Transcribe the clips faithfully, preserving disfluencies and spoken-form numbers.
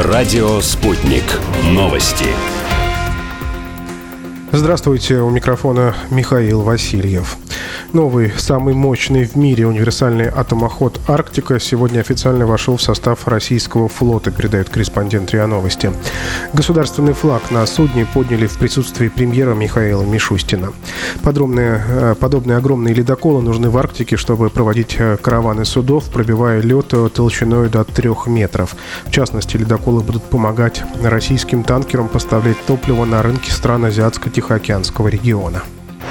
Радио «Спутник». Новости. Здравствуйте, у микрофона Михаил Васильев. Новый, самый мощный в мире универсальный атомоход «Арктика» сегодня официально вошел в состав российского флота, передает корреспондент РИА Новости. Государственный флаг на судне подняли в присутствии премьера Михаила Мишустина. Подробные, подобные огромные ледоколы нужны в Арктике, чтобы проводить караваны судов, пробивая лед толщиной до трех метров. В частности, ледоколы будут помогать российским танкерам поставлять топливо на рынки стран Азиатско-Тихоокеанского региона.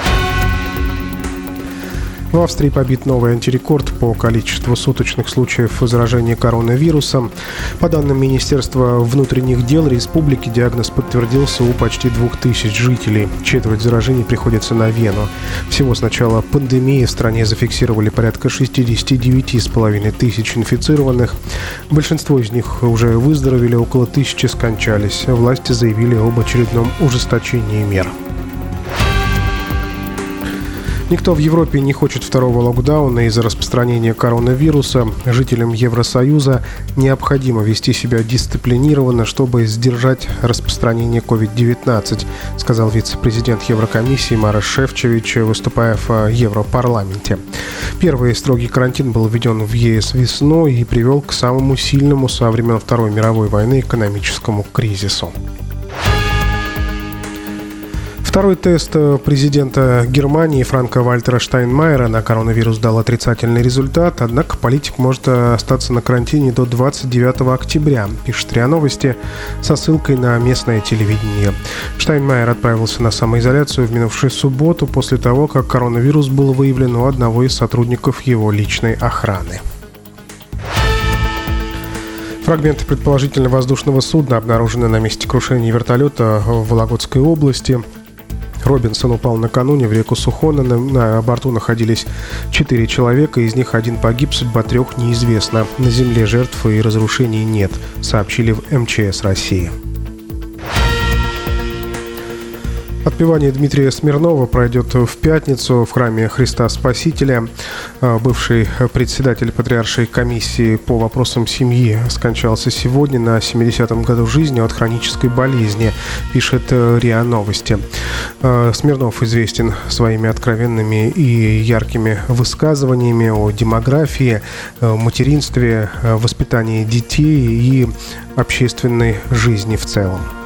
В Австрии побит новый антирекорд по количеству суточных случаев заражения коронавирусом. По данным Министерства внутренних дел республики, диагноз подтвердился у почти двух тысяч жителей. Четверть заражений приходится на Вену. Всего с начала пандемии в стране зафиксировали порядка шестьдесят девять с половиной тысяч инфицированных. Большинство из них уже выздоровели, около тысячи скончались. Власти заявили об очередном ужесточении мер. Никто в Европе не хочет второго локдауна из-за распространения коронавируса. Жителям Евросоюза необходимо вести себя дисциплинированно, чтобы сдержать распространение ковид девятнадцать, сказал вице-президент Еврокомиссии Мараш Шефчович, выступая в Европарламенте. Первый строгий карантин был введен в ЕС весной и привел к самому сильному со времен Второй мировой войны экономическому кризису. Второй тест президента Германии Франка-Вальтера Штайнмайера на коронавирус дал отрицательный результат, однако политик может остаться на карантине до двадцать девятого октября, пишет РИА Новости со ссылкой на местное телевидение. Штайнмайер отправился на самоизоляцию в минувшую субботу после того, как коронавирус был выявлен у одного из сотрудников его личной охраны. Фрагменты предположительно воздушного судна обнаружены на месте крушения вертолета в Вологодской области. Робинсон упал накануне в реку Сухона. На, на борту находились четыре человека, из них один погиб, судьба трех неизвестна. На земле жертв и разрушений нет, сообщили в эм че эс России. Отпевание Дмитрия Смирнова пройдет в пятницу в храме Христа Спасителя. Бывший председатель Патриаршей комиссии по вопросам семьи скончался сегодня на семидесятом году жизни от хронической болезни, пишет РИА Новости. Смирнов известен своими откровенными и яркими высказываниями о демографии, материнстве, воспитании детей и общественной жизни в целом.